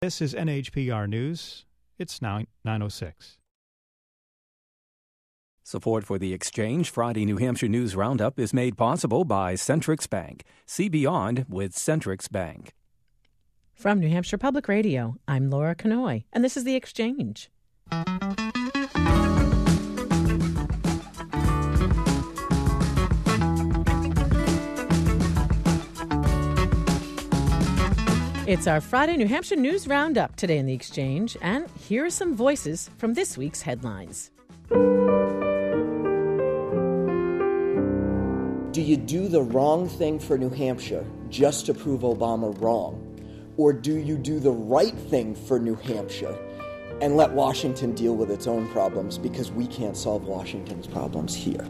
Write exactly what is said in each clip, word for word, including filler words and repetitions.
This is N H P R News. It's now nine oh six. Support for the Exchange Friday New Hampshire News Roundup is made possible by Centrix Bank. See beyond with Centrix Bank. From New Hampshire Public Radio, I'm Laura Canoy, and this is The Exchange. It's our Friday New Hampshire News Roundup today in The Exchange, and here are some voices from this week's headlines. Do you do the wrong thing for New Hampshire just to prove Obama wrong? Or do you do the right thing for New Hampshire and let Washington deal with its own problems because we can't solve Washington's problems here?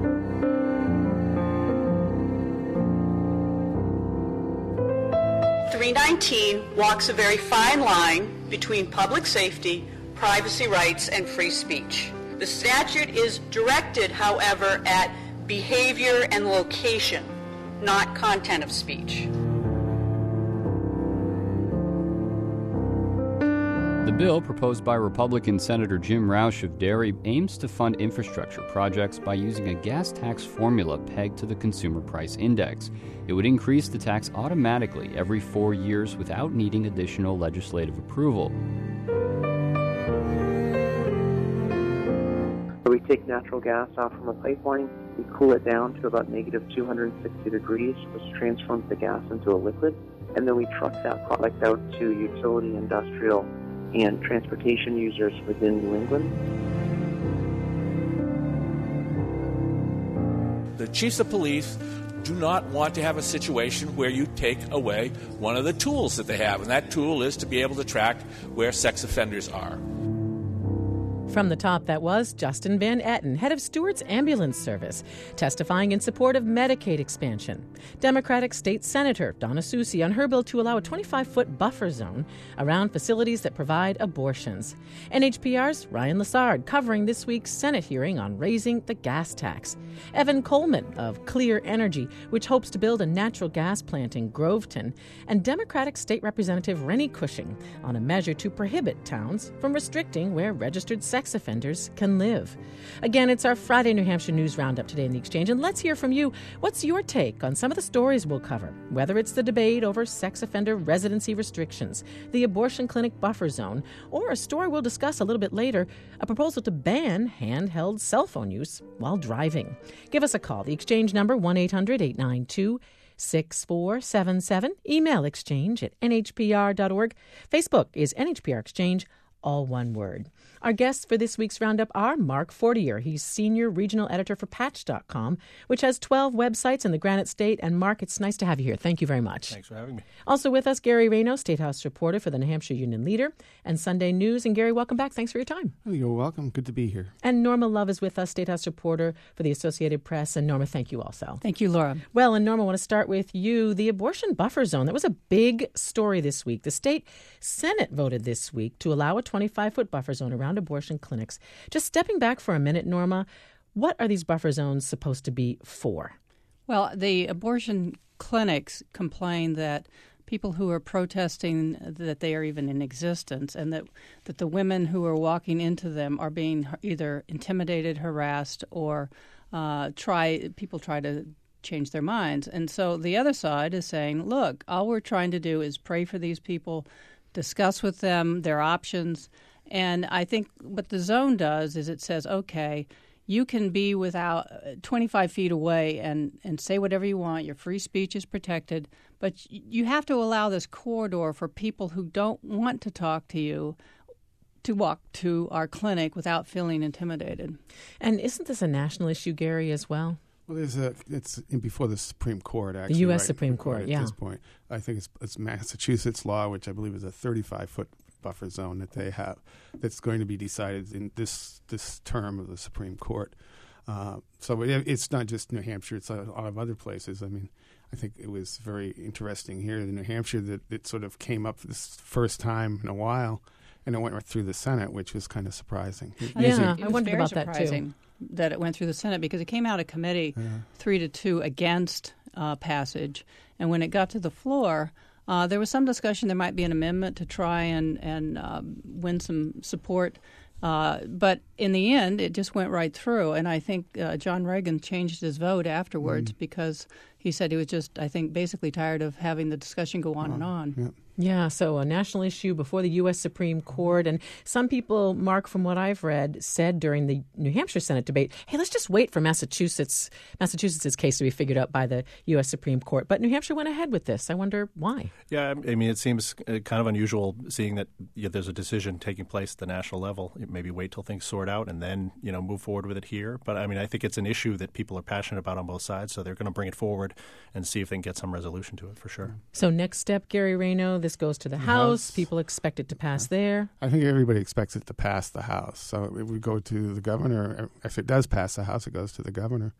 three nineteen walks a very fine line between public safety, privacy rights, and free speech. The statute is directed, however, at behavior and location, not content of speech. The bill, proposed by Republican Senator Jim Roush of Derry, aims to fund infrastructure projects by using a gas tax formula pegged to the Consumer Price Index. It would increase the tax automatically every four years without needing additional legislative approval. We take natural gas out from a pipeline, we cool it down to about negative two hundred sixty degrees, which transforms the gas into a liquid, and then we truck that product out to utility, industrial, and transportation users within New England. The chiefs of police do not want to have a situation where you take away one of the tools that they have, and that tool is to be able to track where sex offenders are. From the top, that was Justin Van Etten, head of Stewart's Ambulance Service, testifying in support of Medicaid expansion. Democratic State Senator Donna Soucy on her bill to allow a twenty-five foot buffer zone around facilities that provide abortions. N H P R's Ryan Lessard covering this week's Senate hearing on raising the gas tax. Evan Coleman of Clear Energy, which hopes to build a natural gas plant in Groveton. And Democratic State Representative Rennie Cushing on a measure to prohibit towns from restricting where registered sex Sex offenders can live. Again, it's our Friday New Hampshire News Roundup today in The Exchange, and let's hear from you. What's your take on some of the stories we'll cover? Whether it's the debate over sex offender residency restrictions, the abortion clinic buffer zone, or a story we'll discuss a little bit later, a proposal to ban handheld cell phone use while driving. Give us a call. The Exchange number, one eight hundred eight nine two six four seven seven. Email exchange at n h p r dot org. Facebook is N H P R Exchange, all one word. Our guests for this week's Roundup are Mark Fortier. He's Senior Regional Editor for Patch dot com, which has twelve websites in the Granite State. And Mark, it's nice to have you here. Thank you very much. Thanks for having me. Also with us, Gary Rayno, State House reporter for the New Hampshire Union Leader and Sunday News. And Gary, welcome back. Thanks for your time. Oh, you're welcome. Good to be here. And Norma Love is with us, State House reporter for the Associated Press. And Norma, thank you also. Thank you, Laura. Well, and Norma, I want to start with you. The abortion buffer zone, that was a big story this week. The state Senate voted this week to allow a twenty-five foot buffer zone around abortion clinics. Just stepping back for a minute, Norma, what are these buffer zones supposed to be for? Well, the abortion clinics complain that people who are protesting that they are even in existence and that, that the women who are walking into them are being either intimidated, harassed, or uh, try people try to change their minds. And so the other side is saying, look, all we're trying to do is pray for these people, discuss with them their options. And I think what the zone does is it says, okay, you can be without twenty-five feet away and, and say whatever you want. Your free speech is protected. But you have to allow this corridor for people who don't want to talk to you to walk to our clinic without feeling intimidated. And isn't this a national issue, Gary, as well? Well, there's a it's before the Supreme Court, actually. The U S right, Supreme Court, at yeah. At this point, I think it's, it's Massachusetts law, which I believe is a thirty-five foot buffer zone that they have that's going to be decided in this this term of the Supreme Court. Uh, so it, it's not just New Hampshire; it's a lot of other places. I mean, I think it was very interesting here in New Hampshire that it sort of came up this first time in a while, and it went right through the Senate, which was kind of surprising. Yeah, Usually, I it was wondered very about that too. surprising that it went through the Senate because it came out of committee Yeah. three to two against uh, passage, and when it got to the floor, Uh, there was some discussion there might be an amendment to try and, and uh, win some support. Uh, but in the end, it just went right through. And I think uh, John Reagan changed his vote afterwards mm. because he said he was just, I think, basically tired of having the discussion go on oh, and on. Yeah. Yeah, so a national issue before the U S Supreme Court. And some people, Mark, from what I've read, said during the New Hampshire Senate debate, hey, let's just wait for Massachusetts Massachusetts' case to be figured out by the U S Supreme Court. But New Hampshire went ahead with this. I wonder why. Yeah, I mean, it seems kind of unusual seeing that yeah, there's a decision taking place at the national level. Maybe wait till things sort out and then, you know, move forward with it here. But, I mean, I think it's an issue that people are passionate about on both sides, so they're going to bring it forward and see if they can get some resolution to it for sure. So next step, Gary Rayno, this goes to the House. House. People expect it to pass yeah. there. I think everybody expects it to pass the House. So it would go to the governor. If it does pass the House, it goes to the governor.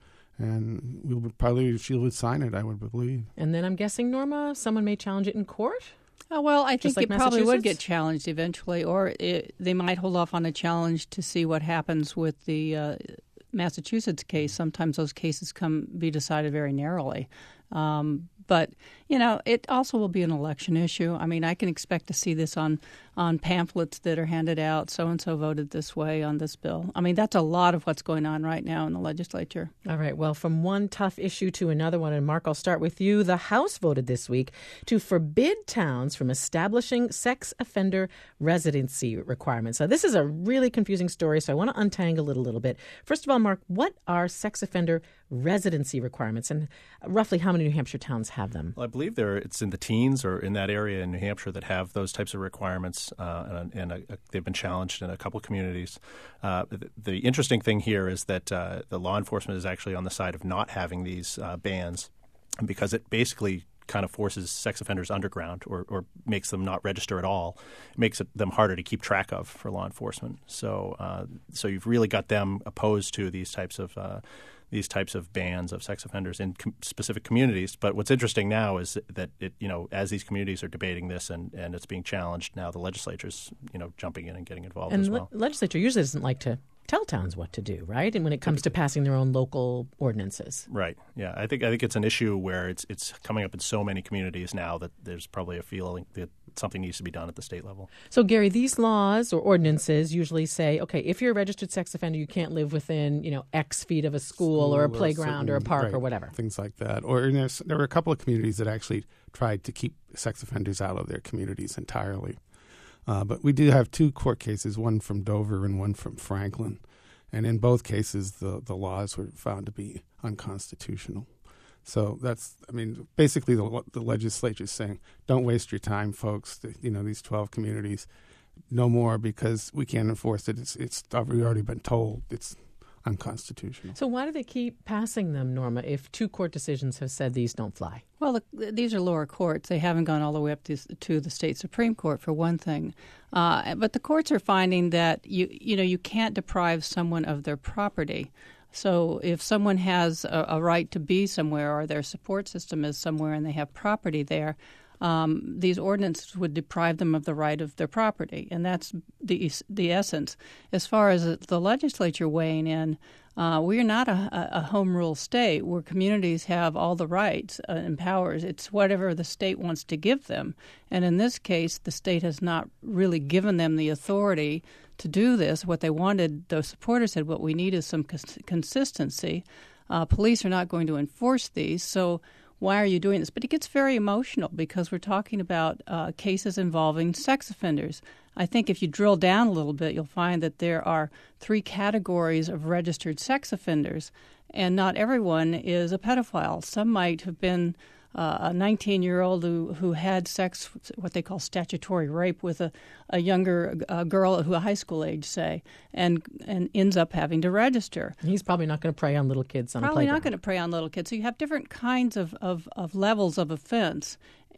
And we would probably, she would sign it, I would believe. And then I'm guessing, Norma, someone may challenge it in court? Oh, well, I think like it probably would get challenged eventually, or it, they might hold off on a challenge to see what happens with the uh, Massachusetts case. Sometimes those cases come be decided very narrowly. Um, but, you know, it also will be an election issue. I mean, I can expect to see this on, on pamphlets that are handed out. So-and-so voted this way on this bill. I mean, that's a lot of what's going on right now in the legislature. All right. Well, from one tough issue to another one, and Mark, I'll start with you. The House voted this week to forbid towns from establishing sex offender residency requirements. Now, this is a really confusing story, so I want to untangle it a little bit. First of all, Mark, what are sex offender residency requirements, and roughly how many New Hampshire towns have them? Well, I believe there it's in the teens or in that area in New Hampshire that have those types of requirements, uh, and, and a, a, they've been challenged in a couple of communities. Uh, the, the interesting thing here is that uh, the law enforcement is actually on the side of not having these uh, bans because it basically kind of forces sex offenders underground or, or makes them not register at all. It makes it, them harder to keep track of for law enforcement. So, uh, so you've really got them opposed to these types of uh, these types of bans of sex offenders in com- specific communities. But what's interesting now is that it, you know, as these communities are debating this and, and it's being challenged, now the legislature's, you know, jumping in and getting involved and as well. And the legislature usually doesn't like to tell towns what to do, right? And when it comes to passing their own local ordinances. Right. Yeah. I think I think it's an issue where it's it's coming up in so many communities now that there's probably a feeling that something needs to be done at the state level. So, Gary, these laws or ordinances usually say, okay, if you're a registered sex offender, you can't live within, you know, X feet of a school, school or a playground or, certain, or a park right, or whatever. Things like that. Or there's, there were a couple of communities that actually tried to keep sex offenders out of their communities entirely. Uh, but we do have two court cases, one from Dover and one from Franklin. And in both cases, the, the laws were found to be unconstitutional. So that's, I mean, basically the, the legislature is saying, don't waste your time, folks. The, you know, these twelve communities, no more because we can't enforce it. It's, it's we've already been told it's unconstitutional. So why do they keep passing them, Norma, if two court decisions have said these don't fly? Well, the, these are lower courts. They haven't gone all the way up to, to the state Supreme Court, for one thing. Uh, but the courts are finding that you you know you can't deprive someone of their property. So if someone has a, a right to be somewhere or their support system is somewhere and they have property there, um, these ordinances would deprive them of the right of their property. And that's the the essence. As far as the legislature weighing in, uh, we are not a, a home rule state where communities have all the rights uh, and powers. It's whatever the state wants to give them. And in this case, the state has not really given them the authority to do this. What they wanted, the supporters said, what we need is some cons- consistency. Uh, police are not going to enforce these, so why are you doing this? But it gets very emotional because we're talking about uh, cases involving sex offenders. I think if you drill down a little bit, you'll find that there are three categories of registered sex offenders, and not everyone is a pedophile. Some might have been Uh, a nineteen-year-old who, who had sex, what they call statutory rape, with a, a younger uh, girl who a high school age, say, and and ends up having to register. He's probably not going to prey on little kids on probably a playground. Probably not going to prey on little kids. So you have different kinds of, of, of levels of offense.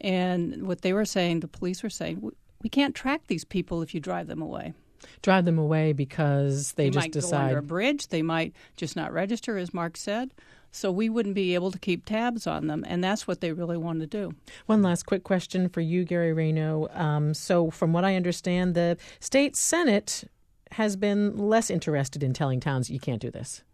And what they were saying, the police were saying, we, we can't track these people if you drive them away. Drive them away because they, they just might decide. They might go under a bridge. They might just not register, as Mark said. So we wouldn't be able to keep tabs on them, and that's what they really want to do. One last quick question for you, Gary Rayno. Um, so from what I understand, the state Senate has been less interested in telling towns you can't do this.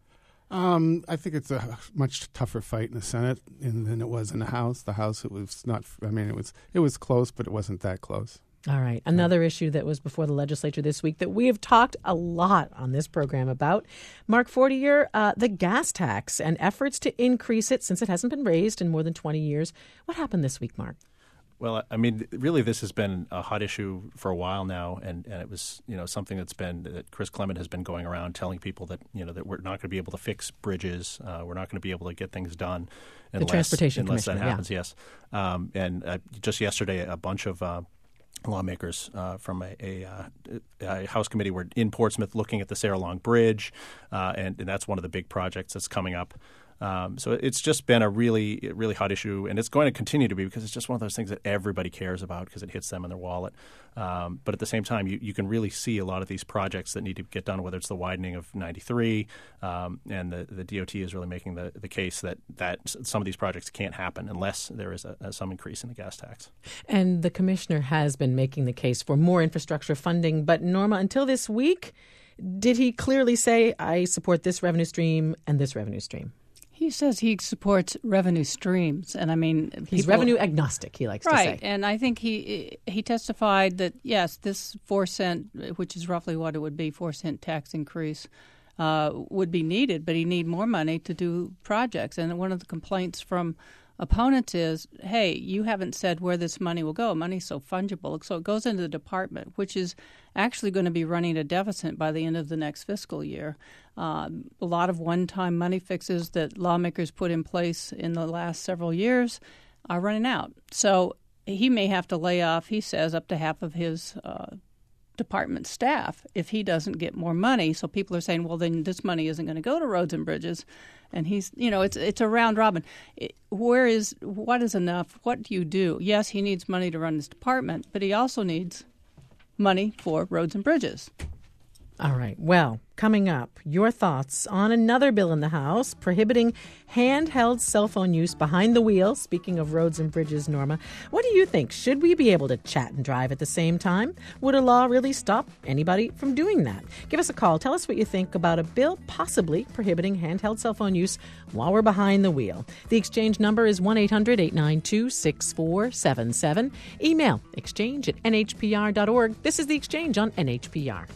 Um, I think it's a much tougher fight in the Senate in, than it was in the House. The House, it was not. I mean, it was it was close, but it wasn't that close. All right. Another issue that was before the legislature this week that we have talked a lot on this program about, Mark Fortier, uh, the gas tax and efforts to increase it since it hasn't been raised in more than twenty years. What happened this week, Mark? Well, I mean, really, this has been a hot issue for a while now, and, and it was, you know, something that's been that Chris Clement has been going around telling people that, you know, that we're not going to be able to fix bridges, uh, we're not going to be able to get things done unless, the Transportation unless that Commissioner, happens. Yeah. Yes, um, and uh, just yesterday, a bunch of uh, lawmakers uh, from a, a, uh, a House committee were in Portsmouth looking at the Sarah Long Bridge, uh, and, and that's one of the big projects that's coming up. Um, so it's just been a really, really hot issue, and it's going to continue to be because it's just one of those things that everybody cares about because it hits them in their wallet. Um, but at the same time, you, you can really see a lot of these projects that need to get done, whether it's the widening of ninety-three, um, and the, the D O T is really making the, the case that, that some of these projects can't happen unless there is a, a, some increase in the gas tax. And the commissioner has been making the case for more infrastructure funding. But, Norma, until this week, did he clearly say, I support this revenue stream and this revenue stream? He says he supports revenue streams, and I mean, he's people, revenue agnostic. He likes right, to say, right. And I think he he testified that yes, this four cent, which is roughly what it would be, four cent tax increase, uh, would be needed, but he need more money to do projects. And one of the complaints from opponents is, hey, you haven't said where this money will go. Money's so fungible, so it goes into the department, which is actually going to be running a deficit by the end of the next fiscal year. Uh, a lot of one-time money fixes that lawmakers put in place in the last several years are running out. So he may have to lay off, he says, up to half of his uh, department staff if he doesn't get more money. So people are saying, well, then this money isn't going to go to roads and bridges. And he's, you know, it's it's a round robin. It, where is, what is enough? What do you do? Yes, he needs money to run his department, but he also needs money for roads and bridges. All right. Well, coming up, your thoughts on another bill in the House prohibiting handheld cell phone use behind the wheel. Speaking of roads and bridges, Norma, what do you think? Should we be able to chat and drive at the same time? Would a law really stop anybody from doing that? Give us a call. Tell us what you think about a bill possibly prohibiting handheld cell phone use while we're behind the wheel. The Exchange number is one eight hundred eight nine two six four seven seven. Email exchange at n h p r dot org. This is The Exchange on N H P R.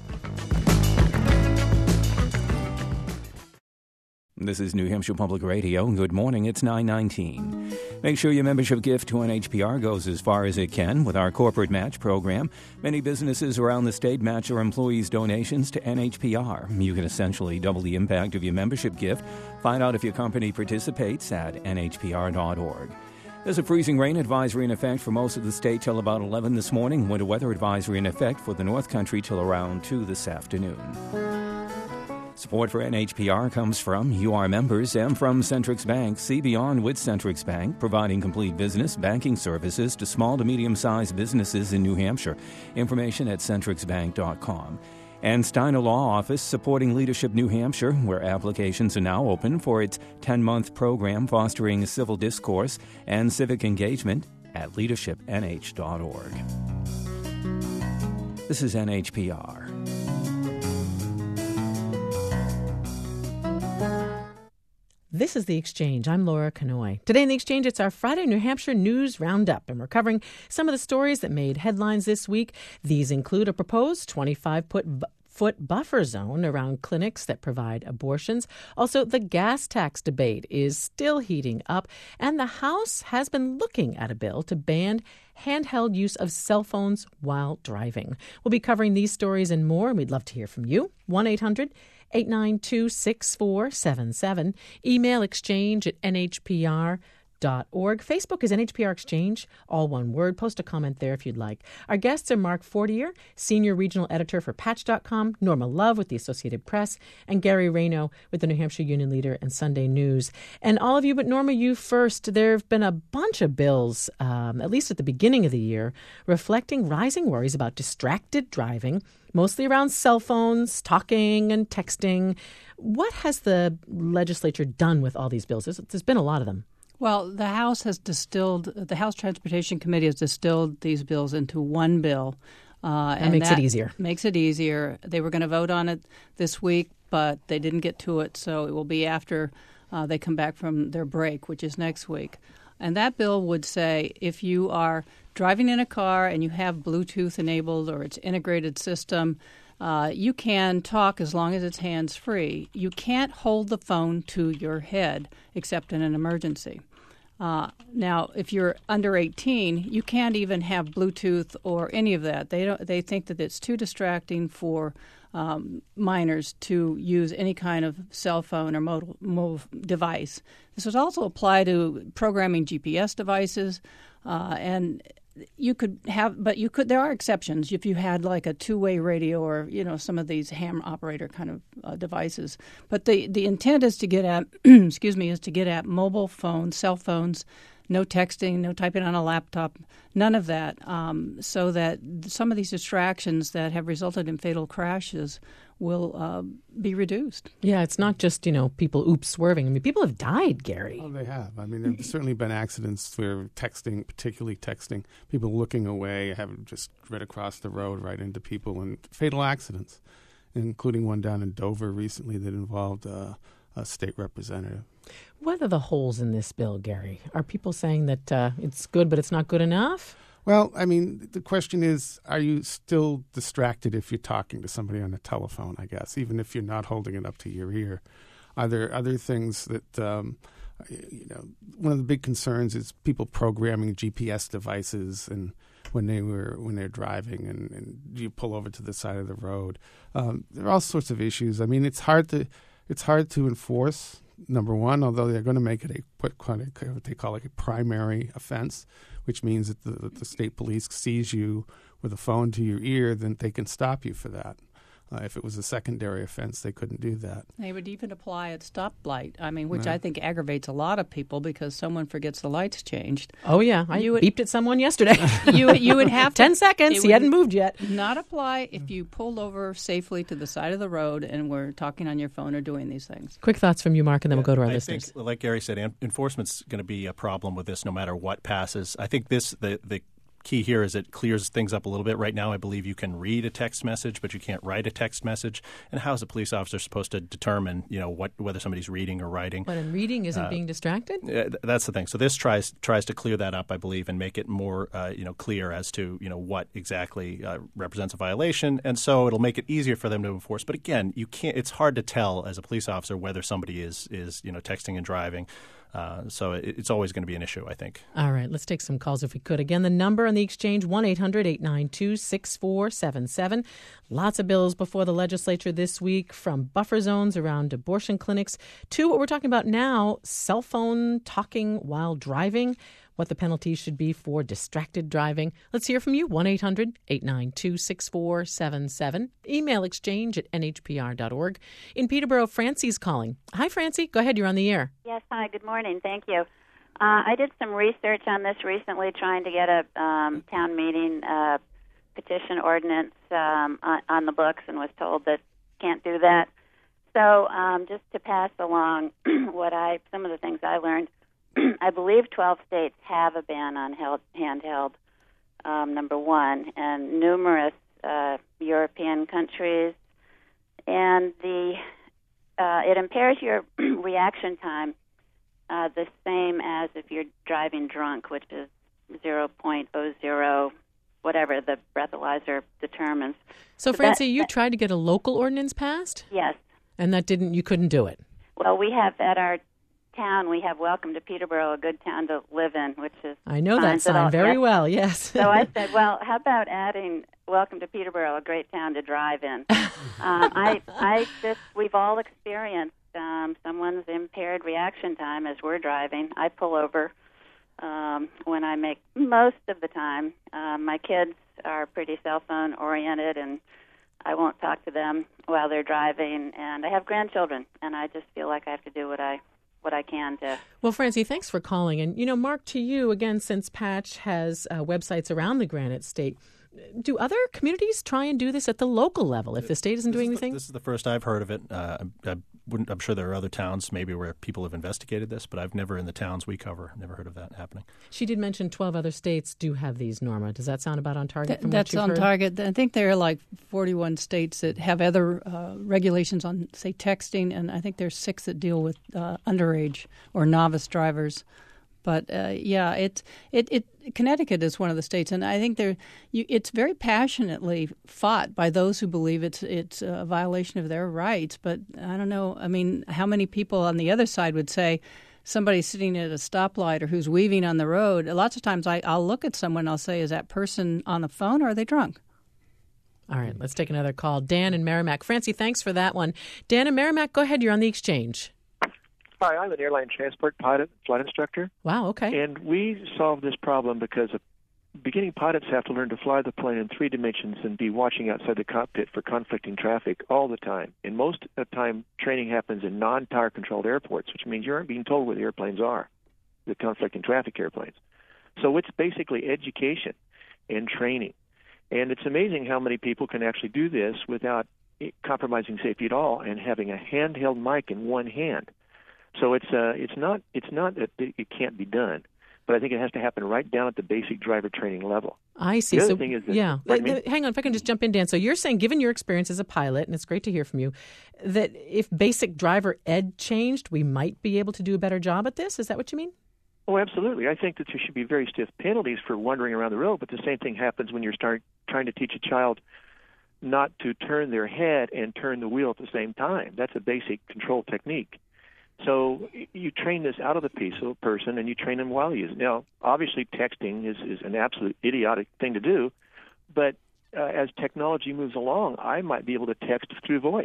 This is New Hampshire Public Radio. Good morning. It's nine nineteen. Make sure your membership gift to N H P R goes as far as it can with our corporate match program. Many businesses around the state match their employees' donations to N H P R. You can essentially double the impact of your membership gift. Find out if your company participates at n h p r dot org. There's a freezing rain advisory in effect for most of the state till about eleven this morning. Winter weather advisory in effect for the North Country till around two this afternoon. Support for N H P R comes from you, our members, and from Centrix Bank. See beyond with Centrix Bank, providing complete business banking services to small to medium-sized businesses in New Hampshire. Information at centrix bank dot com. And Steiner Law Office supporting Leadership New Hampshire, where applications are now open for its ten-month program fostering civil discourse and civic engagement at leadership n h dot org. This is N H P R. This is The Exchange. I'm Laura Canoy. Today in The Exchange, it's our Friday New Hampshire News Roundup, and we're covering some of the stories that made headlines this week. These include a proposed twenty-five foot buffer zone around clinics that provide abortions. Also, the gas tax debate is still heating up, and the House has been looking at a bill to ban handheld use of cell phones while driving. We'll be covering these stories and more, and we'd love to hear from you. one eight hundred eight nine two six four seven seven. Email exchange at n h p r dot org. Facebook is N H P R Exchange, all one word. Post a comment there if you'd like. Our guests are Mark Fortier, Senior Regional Editor for Patch dot com, Norma Love with the Associated Press, and Gary Rayno with the New Hampshire Union Leader and Sunday News. And all of you, but Norma, you first. There have been a bunch of bills, um, at least at the beginning of the year, reflecting rising worries about distracted driving, mostly around cell phones, talking and texting. What has the legislature done with all these bills? There's, there's been a lot of them. Well, the House has distilled, the House Transportation Committee has distilled these bills into one bill. Uh, that and makes that it easier. Makes it easier. They were going to vote on it this week. but they didn't get to it, so it will be after uh, they come back from their break, which is next week. And that bill would say if you are driving in a car and you have Bluetooth enabled or its integrated system, uh, you can talk as long as it's hands-free. You can't hold the phone to your head except in an emergency. Uh, now, if you're under eighteen, you can't even have Bluetooth or any of that. They don't. They think that it's too distracting for um, minors to use any kind of cell phone or mobile, mobile device. This would also apply to programming G P S devices, uh, and you could have, but you could. There are exceptions if you had like a two-way radio or you know some of these ham operator kind of uh, devices. But the the intent is to get at, excuse me, is to get at mobile phones, cell phones, no texting, no typing on a laptop, none of that, um, so that some of these distractions that have resulted in fatal crashes will uh, be reduced. Yeah, it's not just, you know, people oops swerving. I mean, people have died, Gary. Oh, they have. I mean, there have certainly been accidents where texting, particularly texting, people looking away, have just read across the road right into people, and fatal accidents, including one down in Dover recently that involved uh, a state representative. What are the holes in this bill, Gary? Are people saying that uh, it's good, but it's not good enough? Well, I mean, the question is, are you still distracted if you're talking to somebody on the telephone, I guess, even if you're not holding it up to your ear? Are there other things that, um, you know, one of the big concerns is people programming G P S devices and when they were when they're driving and, and you pull over to the side of the road. Um, there are all sorts of issues. I mean, it's hard to it's hard to enforce. Number one, although they're going to make it a what they call like a primary offense, which means that the, the state police sees you with a phone to your ear, then they can stop you for that. Uh, if it was a secondary offense, they couldn't do that. They would even apply at stoplight, I mean, which Right. I think aggravates a lot of people because someone forgets the lights changed. Oh, yeah. I You would- beeped at someone yesterday. You you would have ten to, seconds. it He would hadn't moved yet. Not apply if you pulled over safely to the side of the road and were talking on your phone or doing these things. Quick thoughts from you, Mark, and then we'll go to our I listeners. think, like Gary said, en- enforcement's going to be a problem with this no matter what passes. I think this the the key here is it clears things up a little bit. Right now, I believe you can read a text message, but you can't write a text message. And how is a police officer supposed to determine, you know, what whether somebody's reading or writing? But in reading isn't Uh, being distracted? Yeah, th- that's the thing. So this tries tries to clear that up, I believe, and make it more, uh, you know, clear as to, you know, what exactly uh, represents a violation. And so it'll make it easier for them to enforce. But again, you can't. It's hard to tell as a police officer whether somebody is is you know texting and driving. Uh, so it, it's always going to be an issue, I think. All right, let's take some calls if we could. Again, the number on the exchange, one eight hundred eight nine two six four seven seven. Lots of bills before the legislature this week, from buffer zones around abortion clinics to what we're talking about now, cell phone talking while driving, what the penalties should be for distracted driving. Let's hear from you, one eight hundred eight nine two six four seven seven. Email exchange at n h p r dot org. In Peterborough, Francie's calling. Hi, Francie. Go ahead. You're on the air. Yes, hi, good morning. Thank you. Uh, I did some research on this recently, trying to get a um, town meeting uh, petition ordinance um, on, on the books, and was told that can't do that. So um, just to pass along what I some of the things I learned, I believe twelve states have a ban on held, handheld, um, number one, and numerous uh, European countries. And the uh, it impairs your reaction time uh, the same as if you're driving drunk, which is zero point zero zero, whatever the breathalyzer determines. So, So Francie, that- you that- tried to get a local ordinance passed? Yes. And that didn't, you couldn't do it. Well, we have at our town, we have Welcome to Peterborough, a good town to live in, which is I know fine. that So sign I'll- very yes. well, yes. So I said, well, how about adding Welcome to Peterborough, a great town to drive in? um, I, I just, we've all experienced um, someone's impaired reaction time as we're driving. I pull over um, when I make, most of the time. Um, my kids are pretty cell phone oriented, and I won't talk to them while they're driving. And I have grandchildren, and I just feel like I have to do what I what I can to. Well, Francie, thanks for calling. And, you know, Mark, to you, again, since Patch has uh, websites around the Granite State, Do other communities try and do this at the local level if the state isn't this doing is the, anything? This is the first I've heard of it. Uh, I, I wouldn't, I'm sure there are other towns maybe where people have investigated this, but I've never, in the towns we cover, never heard of that happening. She did mention twelve other states do have these, Norma. Does that sound about on target? Th- from that's what you've on heard? target. I think there are like forty-one states that have other uh, regulations on, say, texting, and I think there's six that deal with uh, underage or novice drivers. But uh, yeah, it, it it Connecticut is one of the states, and I think there you, it's very passionately fought by those who believe it's it's a violation of their rights. But I don't know. I mean, how many people on the other side would say somebody sitting at a stoplight or who's weaving on the road? Lots of times, I, I'll look at someone, and I'll say, "Is that person on the phone, or are they drunk?" All right, let's take another call. Dan in Merrimack. Francie, thanks for that one. Dan in Merrimack, go ahead. You're on the Exchange. Hi, I'm an airline transport pilot, flight instructor. Wow, okay. And we solved this problem because beginning pilots have to learn to fly the plane in three dimensions and be watching outside the cockpit for conflicting traffic all the time. And most of the time, training happens in non-tower controlled airports, which means you aren't being told where the airplanes are, the conflicting traffic airplanes. So it's basically education and training. And it's amazing how many people can actually do this without compromising safety at all and having a handheld mic in one hand. So it's uh, it's not it's not that it can't be done, but I think it has to happen right down at the basic driver training level. I see. The other so, thing is that, yeah. me? Hang on, if I can just jump in, Dan. So you're saying, given your experience as a pilot, and it's great to hear from you, that if basic driver ed changed, we might be able to do a better job at this? Is that what you mean? Oh, absolutely. I think that there should be very stiff penalties for wandering around the road, but the same thing happens when you're start, trying to teach a child not to turn their head and turn the wheel at the same time. That's a basic control technique. So you train this out of the piece of a person, and you train them while you use it. Now, obviously, texting is, is an absolute idiotic thing to do, but uh, as technology moves along, I might be able to text through voice,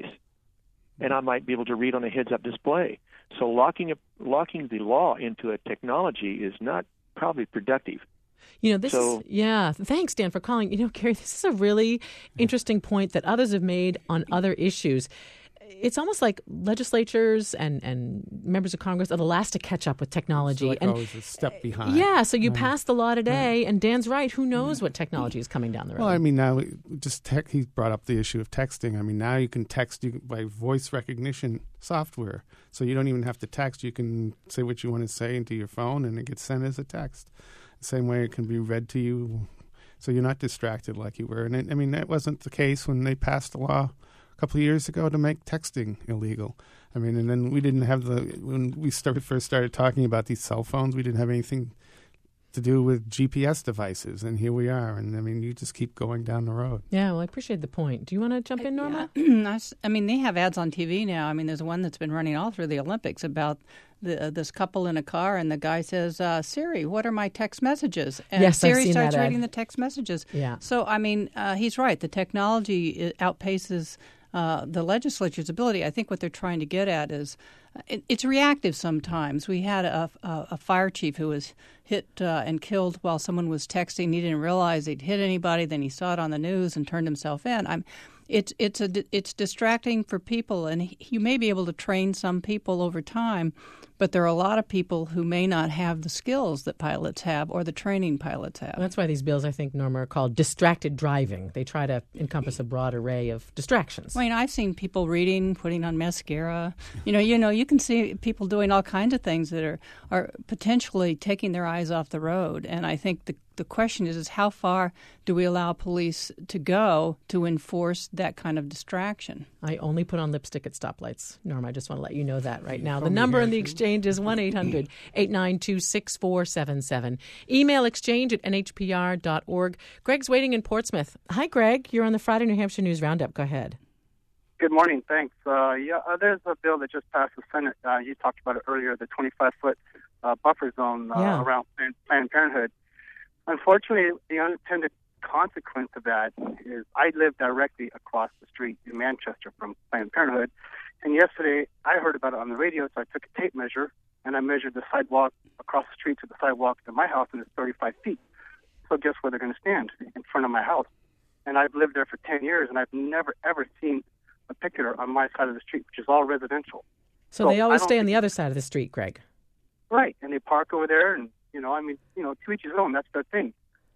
and I might be able to read on a heads-up display. So locking a, locking the law into a technology is not probably productive. You know, this so, is, yeah, thanks, Dan, for calling. You know, Gary, this is a really interesting point that others have made on other issues. It's almost like legislatures and, and members of Congress are the last to catch up with technology. It's like and always a step behind. Yeah, so you right. pass the law today, right. and Dan's right. Who knows what technology is coming down the road? Well, I mean, now just tech, he brought up the issue of texting. I mean, now you can text you by voice recognition software, so you don't even have to text. You can say what you want to say into your phone, and it gets sent as a text. The same way it can be read to you, so you're not distracted like you were. And it, I mean, that wasn't the case when they passed the law a couple of years ago to make texting illegal. I mean, and then we didn't have the, when we started, first started talking about these cell phones, we didn't have anything to do with G P S devices, and here we are. And I mean, you just keep going down the road. Yeah, well, I appreciate the point. Do you want to jump in, Norma? Yeah. I mean, they have ads on T V now. I mean, there's one that's been running all through the Olympics about the, uh, this couple in a car, and the guy says, uh, Siri, what are my text messages? And yes, Siri I've seen starts that ad. reading the text messages. Yeah. So, I mean, uh, he's right. The technology outpaces Uh, the legislature's ability. I think what they're trying to get at is uh, it, it's reactive sometimes. We had a, a, a fire chief who was hit uh, and killed while someone was texting. He didn't realize he'd hit anybody. Then he saw it on the news and turned himself in. I'm, it's it's a it's distracting for people, and he, you may be able to train some people over time, but there are a lot of people who may not have the skills that pilots have or the training pilots have. That's why these bills, I think, Norma, are called distracted driving. They try to encompass a broad array of distractions. I mean, I've seen people reading, putting on mascara. You know, you know, you can see people doing all kinds of things that are, are potentially taking their eyes off the road. And I think the the question is, is how far do we allow police to go to enforce that kind of distraction? I only put on lipstick at stoplights, Norma. I just want to let you know that right now. The number in the Exchange is one eight hundred eight nine two six four seven seven. Email exchange at n h p r dot org. Greg's waiting in Portsmouth. Hi, Greg. You're on the Friday New Hampshire News Roundup. Go ahead. Good morning. Thanks. Uh, yeah, uh, there's a bill that just passed the Senate. Uh, you talked about it earlier, the twenty-five foot uh, buffer zone uh, Yeah. around Planned Parenthood. Unfortunately, the unintended consequence of that is I live directly across the street in Manchester from Planned Parenthood. And yesterday I heard about it on the radio, so I took a tape measure and I measured the sidewalk across the street to the sidewalk to my house, and it's thirty-five feet. So guess where they're going to stand? In front of my house. And I've lived there for ten years, and I've never, ever seen a picketer on my side of the street, which is all residential. So, So they always I don't stay on think- the other side of the street, Greg. Right, and they park over there, and, you know, I mean, you know, to each his own, that's their thing.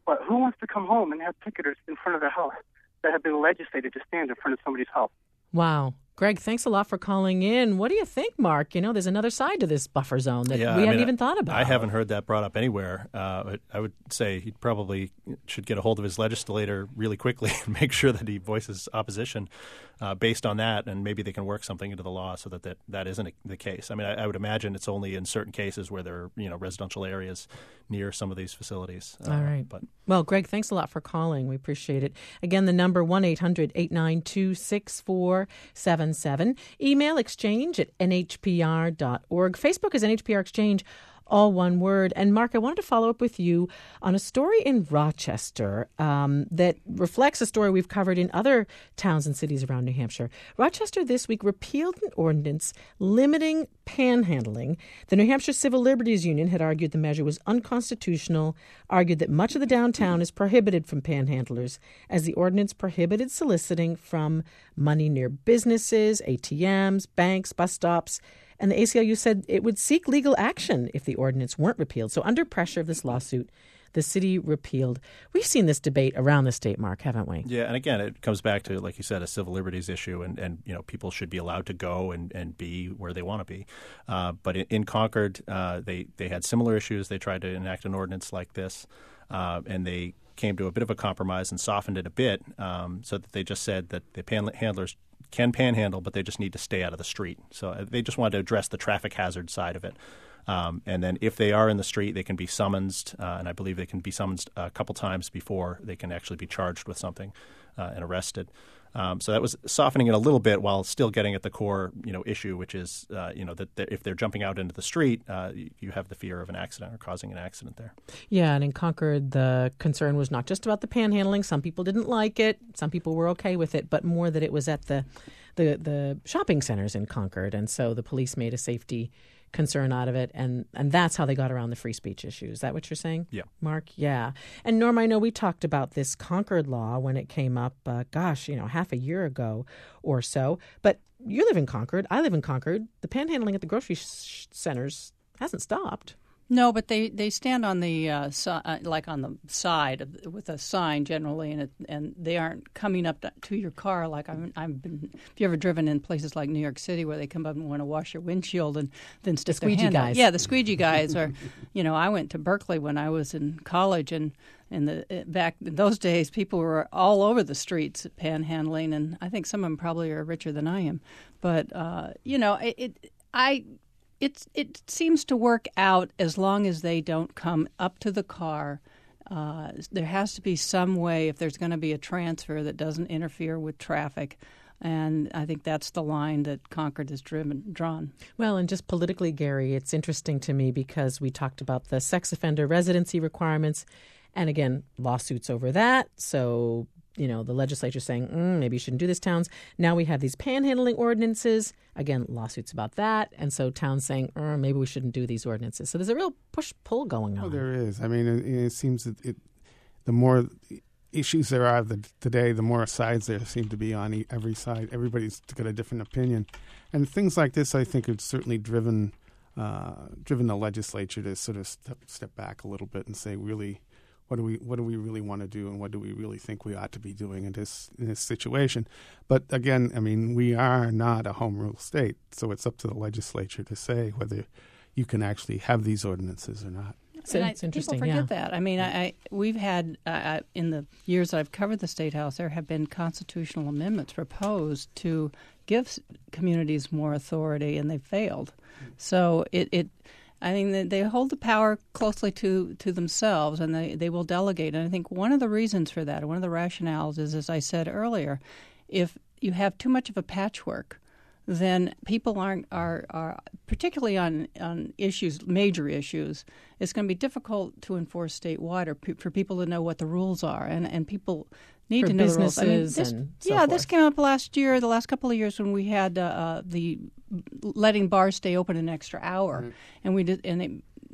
But who wants to come home and have picketers in front of their house that have been legislated to stand in front of somebody's house? Wow. Greg, thanks a lot for calling in. What do you think, Mark? You know, there's another side to this buffer zone that yeah, we I haven't mean, even thought about. I haven't heard that brought up anywhere. Uh, I would say he probably should get a hold of his legislator really quickly and make sure that he voices opposition uh, based on that, and maybe they can work something into the law so that that, that isn't the case. I mean, I, I would imagine it's only in certain cases where there are, you know, residential areas near some of these facilities. Uh, All right. But well, Greg, thanks a lot for calling. We appreciate it. Again, the number one eight hundred eight nine two six four seven seven. Email exchange at n h p r dot org. Facebook is N H P R Exchange, all one word. And Mark, I wanted to follow up with you on a story in Rochester um, that reflects a story we've covered in other towns and cities around New Hampshire. Rochester this week repealed an ordinance limiting panhandling. The New Hampshire Civil Liberties Union had argued the measure was unconstitutional, argued that much of the downtown is prohibited from panhandlers, as the ordinance prohibited soliciting from money near businesses, A T Ms, banks, bus stops. And the A C L U said it would seek legal action if the ordinance weren't repealed. So under pressure of this lawsuit, the city repealed. We've seen this debate around the state, Mark, haven't we? Yeah, and again, it comes back to, like you said, a civil liberties issue, and, and you know, people should be allowed to go and, and be where they want to be. Uh, but in, in Concord, uh, they, they had similar issues. They tried to enact an ordinance like this, uh, and they came to a bit of a compromise and softened it a bit um, so that they just said that the panhandlers can panhandle, but they just need to stay out of the street. So they just wanted to address the traffic hazard side of it. Um, and then if they are in the street, they can be summoned, uh, and I believe they can be summoned a couple times before they can actually be charged with something uh, and arrested. Um, so that was softening it a little bit while still getting at the core, you know, issue, which is, uh, you know, that if they're jumping out into the street, uh, you have the fear of an accident or causing an accident there. Yeah, and in Concord, the concern was not just about the panhandling. Some people didn't like it. Some people were okay with it, but more that it was at the the, the shopping centers in Concord. And so the police made a safety concern out of it, and, and that's how they got around the free speech issue. Is that what you're saying? Yeah. Mark? Yeah. And Norm, I know we talked about this Concord law when it came up, uh, gosh, you know, half a year ago or so. But you live in Concord. I live in Concord. The panhandling at the grocery sh- centers hasn't stopped. No, but they, they stand on the uh, si- uh, like on the side of, with a sign generally, and it, and they aren't coming up to your car like I'm, I've been. If you ever driven in places like New York City where they come up and want to wash your windshield and then stick the their squeegee hand out. guys. Yeah, the squeegee guys are. You know, I went to Berkeley when I was in college, and in the back in those days, people were all over the streets panhandling, and I think some of them probably are richer than I am. But uh, you know, it, it I. It's, it seems to work out as long as they don't come up to the car. Uh, there has to be some way, if there's going to be a transfer, that doesn't interfere with traffic. And I think that's the line that Concord has driven, drawn. Well, and just politically, Gary, it's interesting to me because we talked about the sex offender residency requirements and, again, lawsuits over that. So, you know, the legislature saying, mm, maybe you shouldn't do this, towns. Now we have these panhandling ordinances. Again, lawsuits about that. And so towns saying, mm, maybe we shouldn't do these ordinances. So there's a real push-pull going on. Oh, there is. I mean, it, it seems that it, the more issues there are the, today, the more sides there seem to be on every side. Everybody's got a different opinion. And things like this, I think, have certainly driven uh, driven the legislature to sort of step, step back a little bit and say, really, What do we what do we really want to do, and what do we really think we ought to be doing in this in this situation? But again, I mean, we are not a home rule state, so it's up to the legislature to say whether you can actually have these ordinances or not. So and it's I, interesting. People forget yeah. that. I mean, I, I we've had uh, in the years that I've covered the State House, there have been constitutional amendments proposed to give communities more authority, and they've failed. So it. it I mean, they hold the power closely to, to themselves, and they, they will delegate. And I think one of the reasons for that, one of the rationales is, as I said earlier, if you have too much of a patchwork, then people aren't are, are particularly on, on issues, major issues, it's going to be difficult to enforce statewide or pe- for people to know what the rules are, and, and people need for to know the rules. I mean, businesses this, and so yeah, forth. this came up last year, the last couple of years when we had uh, the letting bars stay open an extra hour, Mm-hmm. and we did, and it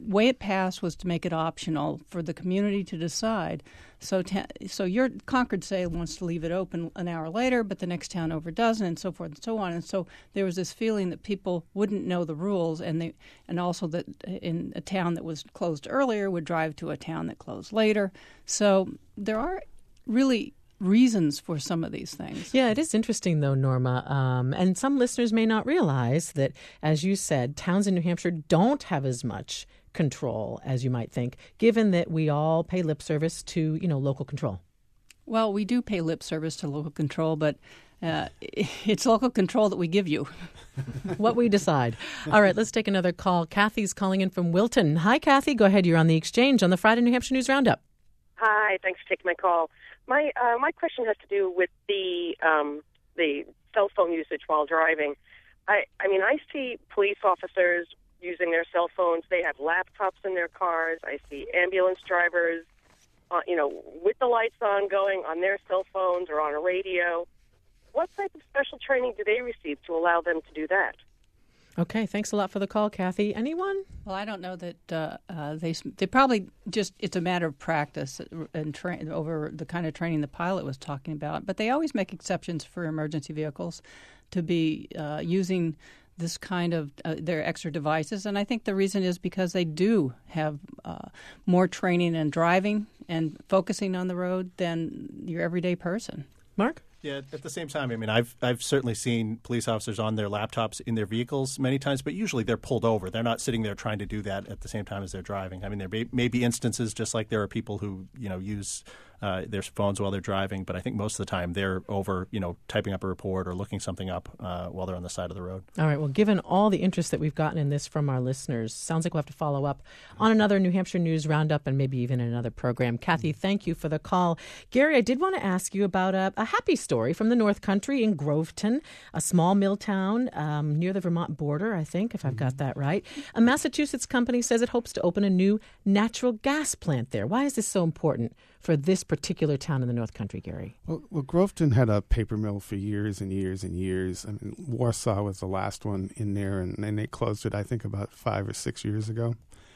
way it passed was to make it optional for the community to decide. So ta- so your Concord, say, wants to leave it open an hour later, but the next town over doesn't, and so forth and so on. And so there was this feeling that people wouldn't know the rules, and they, and also that in a town that was closed earlier would drive to a town that closed later. So there are really reasons for some of these things. Yeah, it is interesting, though, Norma. Um, and some listeners may not realize that, as you said, towns in New Hampshire don't have as much control as you might think, given that we all pay lip service to, you know, local control. Well, we do pay lip service to local control, but uh, it's local control that we give you. What we decide. All right, let's take another call. Kathy's calling in from Wilton. Hi, Kathy. Go ahead. You're on the Exchange on the Friday New Hampshire News Roundup. Hi. Thanks for taking my call. My uh, my question has to do with the um, the cell phone usage while driving. I I mean, I see police officers using their cell phones. They have laptops in their cars. I see ambulance drivers, uh, you know, with the lights on, going on their cell phones or on a radio. What type of special training do they receive to allow them to do that? Okay, thanks a lot for the call, Kathy. Anyone? Well, I don't know that uh, uh, they they probably just, it's a matter of practice and tra- over the kind of training the pilot was talking about. But they always make exceptions for emergency vehicles to be uh, using this kind of uh, their extra devices. And I think the reason is because they do have uh, more training in driving and focusing on the road than your everyday person. Mark? Yeah, at the same time, I mean, I've I've certainly seen police officers on their laptops in their vehicles many times, but usually they're pulled over. They're not sitting there trying to do that at the same time as they're driving. I mean, there may, may be instances, just like there are people who, you know, use uh, their phones while they're driving, but I think most of the time they're over, you know, typing up a report or looking something up uh, while they're on the side of the road. All right. Well, given all the interest that we've gotten in this from our listeners, sounds like we'll have to follow up on another New Hampshire News Roundup and maybe even another program. Kathy, thank you for the call. Gary, I did want to ask you about a, a happy story from the North Country in Groveton, a small mill town um, near the Vermont border, I think, if I've got that right. A Massachusetts company says it hopes to open a new natural gas plant there. Why is this so important for this particular town in the North Country, Gary? Well, well, Groveton had a paper mill for years and years and years. I mean, Warsaw was the last one in there, and, and they closed it, I think, about five or six years ago.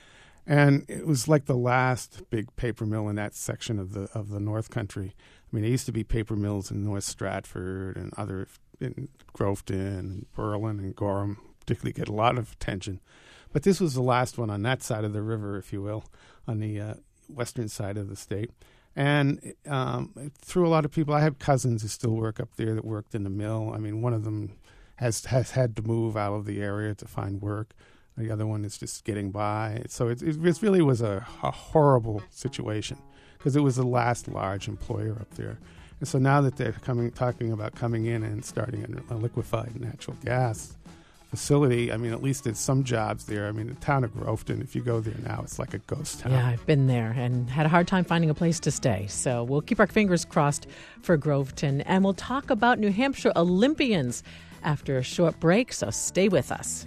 And it was like the last big paper mill in that section of the of the North Country. I mean, there used to be paper mills in North Stratford and other in Groveton and Berlin and Gorham, particularly get a lot of attention. But this was the last one on that side of the river, if you will, on the uh, western side of the state. And um, it threw a lot of people. I have cousins who still work up there that worked in the mill. I mean, one of them has has had to move out of the area to find work. The other one is just getting by. So it, it really was a, a horrible situation because it was the last large employer up there. And so now that they're coming, talking about coming in and starting a, a liquefied natural gas facility, I mean, at least there's some jobs there. I mean, the town of Groveton, if you go there now, it's like a ghost town. Yeah, I've been there and had a hard time finding a place to stay. So we'll keep our fingers crossed for Groveton. And we'll talk about New Hampshire Olympians after a short break, so stay with us.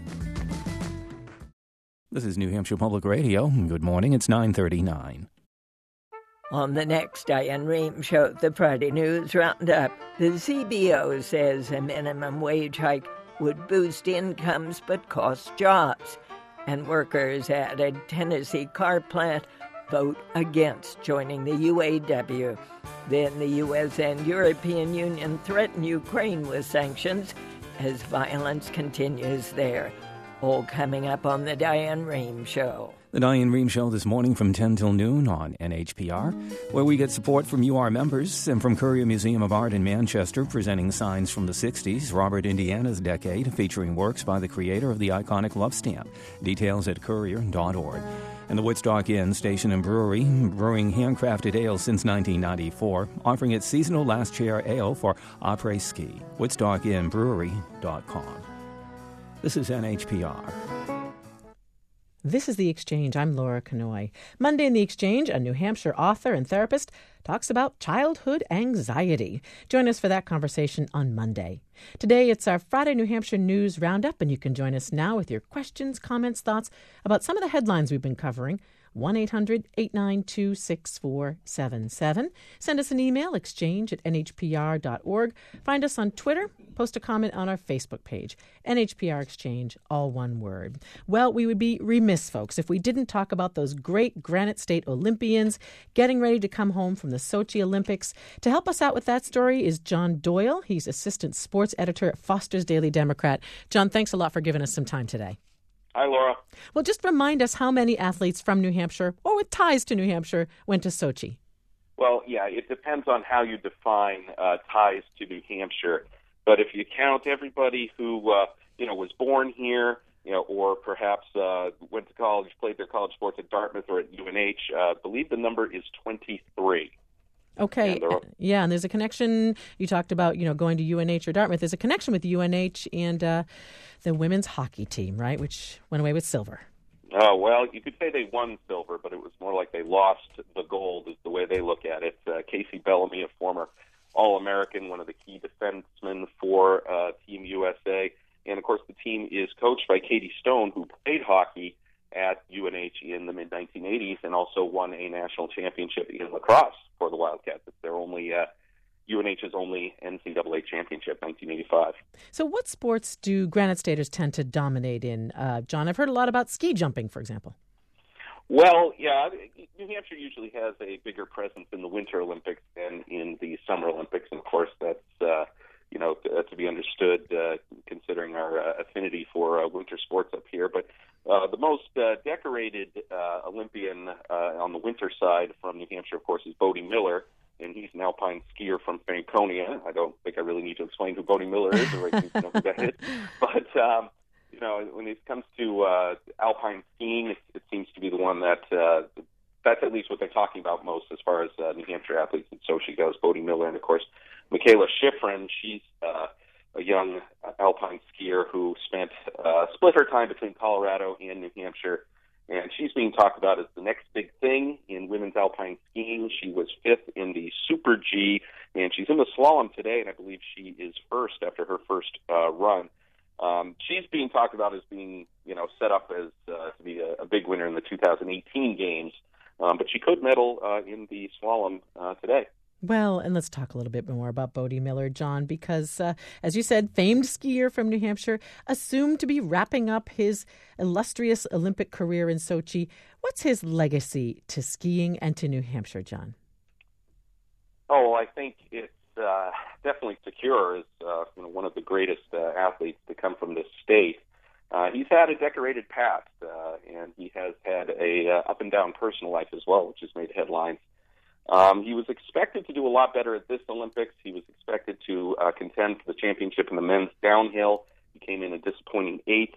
This is New Hampshire Public Radio. Good morning. It's nine thirty-nine. On the next Diane Rehm Show, the Friday News Roundup, the C B O says a minimum wage hike would boost incomes but cost jobs. And workers at a Tennessee car plant vote against joining the U A W. Then the U S and European Union threaten Ukraine with sanctions as violence continues there. All coming up on the Diane Rehm Show. The Diane Rehm Show this morning from ten till noon on N H P R, where we get support from you, our members, and from Courier Museum of Art in Manchester, presenting signs from the sixties, Robert Indiana's Decade, featuring works by the creator of the iconic love stamp. Details at courier dot org. And the Woodstock Inn Station and Brewery, brewing handcrafted ale since nineteen ninety-four, offering its seasonal last chair ale for après-ski. woodstock inn brewery dot com. This is N H P R. This is The Exchange. I'm Laura Kanoy. Monday in The Exchange, a New Hampshire author and therapist talks about childhood anxiety. Join us for that conversation on Monday. Today, it's our Friday New Hampshire News Roundup, and you can join us now with your questions, comments, thoughts about some of the headlines we've been covering one eight hundred eight nine two six four seven seven. Send us an email, exchange at n h p r dot org. Find us on Twitter. Post a comment on our Facebook page, N H P R Exchange, all one word. Well, we would be remiss, folks, if we didn't talk about those great Granite State Olympians getting ready to come home from the Sochi Olympics. To help us out with that story is John Doyle. He's assistant sports editor at Foster's Daily Democrat. John, thanks a lot for giving us some time today. Hi, Laura. Well, just remind us how many athletes from New Hampshire or with ties to New Hampshire went to Sochi. Well, yeah, it depends on how you define uh, ties to New Hampshire. But if you count everybody who, uh, you know, was born here, you know, or perhaps uh, went to college, played their college sports at Dartmouth or at U N H, uh, I believe the number is twenty-three. Okay. And there- yeah, and there's a connection. You talked about, you know, going to U N H or Dartmouth. There's a connection with U N H and uh, the women's hockey team, right, which went away with silver. Oh, well, you could say they won silver, but it was more like they lost the gold is the way they look at it. Uh, Casey Bellamy, a former All-American, one of the key defensemen for uh, Team U S A. And, of course, the team is coached by Katie Stone, who played hockey at U N H in the mid nineteen eighties and also won a national championship in lacrosse for the Wildcats. It's their only, uh, U N H's only N C double A championship, nineteen eighty-five. So what sports do Granite Staters tend to dominate in? Uh, John, I've heard a lot about ski jumping, for example. Well, yeah, New Hampshire usually has a bigger presence in the Winter Olympics than in the Summer Olympics, and of course that's uh, you know to, to be understood uh, considering our uh, affinity for uh, winter sports up here. But uh, the most uh, decorated uh, Olympian uh, on the winter side from New Hampshire, of course, is Bodie Miller, and he's an alpine skier from Franconia. I don't think I really need to explain who Bodie Miller is, or I think you know who that is, but. Um, You know, when it comes to uh, alpine skiing, it, it seems to be the one that uh, that's at least what they're talking about most as far as uh, New Hampshire athletes in Sochi goes. Bodie Miller and, of course, Michaela Schifrin. She's uh, a young alpine skier who spent uh, split her time between Colorado and New Hampshire, and she's being talked about as the next big thing in women's alpine skiing. She was fifth in the Super G, and she's in the slalom today, and I believe she is first after her first uh, run. Um, she's being talked about as being, you know, set up as uh, to be a, a big winner in the two thousand eighteen games, um, but she could medal uh, in the slalom uh, today. Well, and let's talk a little bit more about Bodie Miller, John, because, uh, as you said, famed skier from New Hampshire, assumed to be wrapping up his illustrious Olympic career in Sochi. What's his legacy to skiing and to New Hampshire, John? Oh, I think it's uh, definitely secure as uh, you know, one of the greatest uh, athletes to come from this state. Uh, he's had a decorated past, uh, and he has had a uh, up and down personal life as well, which has made headlines. Um, he was expected to do a lot better at this Olympics. He was expected to uh, contend for the championship in the men's downhill. He came in a disappointing eighth,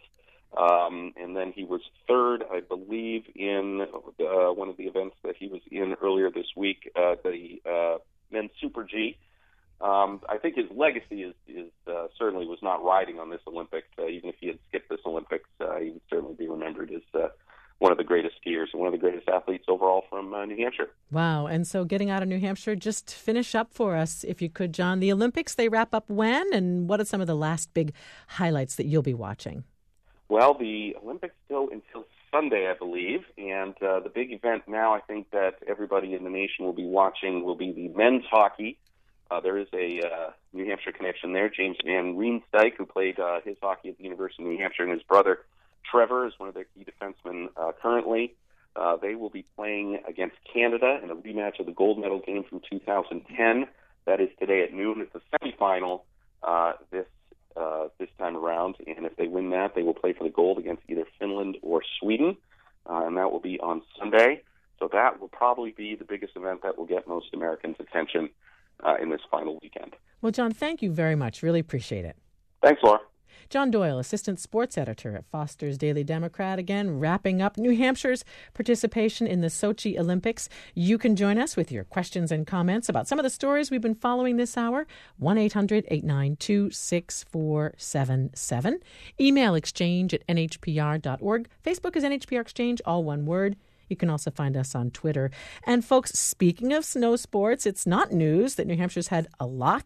um, and then he was third, I believe, in uh, one of the events that he was in earlier this week, uh, the uh, men's Super G. Um, I think his legacy is, is uh, certainly was not riding on this Olympics. Uh, even if he had skipped this Olympics, uh, he would certainly be remembered as uh, one of the greatest skiers and one of the greatest athletes overall from uh, New Hampshire. Wow. And so getting out of New Hampshire, just finish up for us, if you could, John. The Olympics, they wrap up when? And what are some of the last big highlights that you'll be watching? Well, the Olympics go until Sunday, I believe. And uh, the big event now, I think, that everybody in the nation will be watching will be the men's hockey. Uh, there is a uh, New Hampshire connection there. James Van Riemsdyk, who played uh, his hockey at the University of New Hampshire, and his brother Trevor is one of their key defensemen uh, currently. Uh, they will be playing against Canada in a rematch of the gold medal game from two thousand ten. That is today at noon. It's a semifinal uh, this uh, this time around, and if they win that, they will play for the gold against either Finland or Sweden, uh, and that will be on Sunday. So that will probably be the biggest event that will get most Americans' attention Uh, in this final weekend. Well, John, thank you very much. Really appreciate it. Thanks, Laura. John Doyle, assistant sports editor at Foster's Daily Democrat, again, wrapping up New Hampshire's participation in the Sochi Olympics. You can join us with your questions and comments about some of the stories we've been following this hour. one eight hundred eight nine two six four seven seven. Email exchange at n h p r dot org. Facebook is N H P R Exchange, all one word. You can also find us on Twitter. And folks, speaking of snow sports, it's not news that New Hampshire's had a lot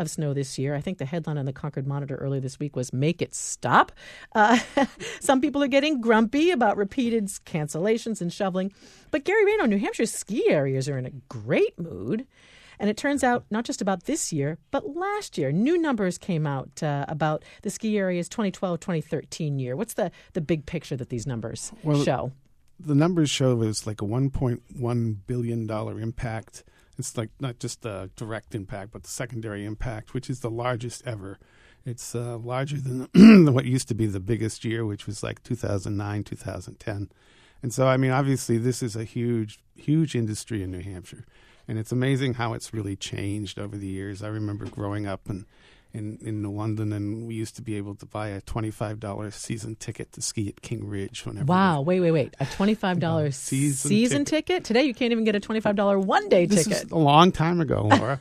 of snow this year. I think the headline on the Concord Monitor earlier this week was "Make It Stop." Uh, some people are getting grumpy about repeated cancellations and shoveling. But Gary Rayno, New Hampshire's ski areas are in a great mood. And it turns out not just about this year, but last year. New numbers came out uh, about the ski area's twenty twelve twenty thirteen year. What's the, the big picture that these numbers well, show? The numbers show is like a one point one billion dollars impact. It's like not just the direct impact, but the secondary impact, which is the largest ever. It's uh, larger than what used to be the biggest year, which was like two thousand nine, two thousand ten. And so, I mean, obviously, this is a huge, huge industry in New Hampshire. And it's amazing how it's really changed over the years. I remember growing up in, in, in London, and we used to be able to buy a twenty-five dollars season ticket to ski at King Ridge. Whenever wow, wait, wait, wait. A twenty-five dollars season, season ticket. ticket? Today you can't even get a twenty-five dollars one-day this ticket. This is a long time ago, Laura.